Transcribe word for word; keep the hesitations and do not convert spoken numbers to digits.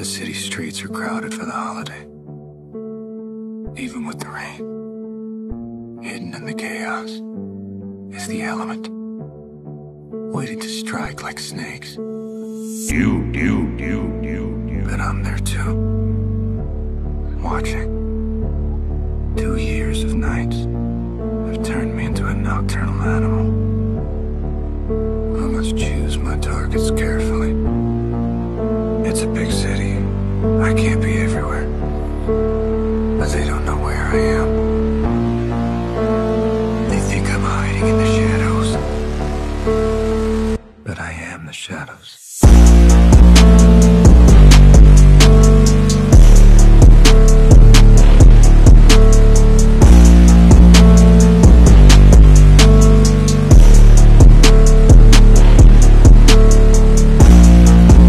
The city streets are crowded for the holiday. Even with the rain, hidden in the chaos is the element, waiting to strike like snakes. You, you, you, you, you. But I'm there too, watching. Two years of nights have turned me into a nocturnal animal. I must choose my targets carefully.